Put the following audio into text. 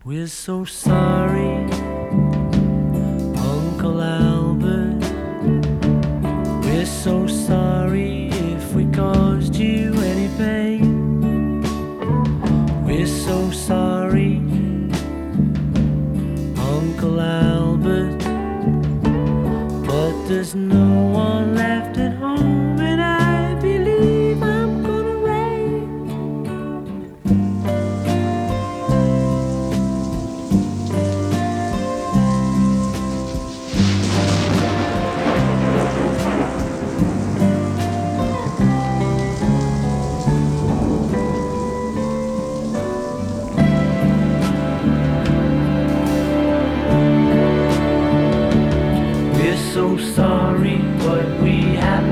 We're so sorry, Uncle Albert. We're so sorry if we caused you any pain. We're so sorry, Uncle Albert. But there's no one left at home, and I believe I'm gonna rain. We're so sorry, but we have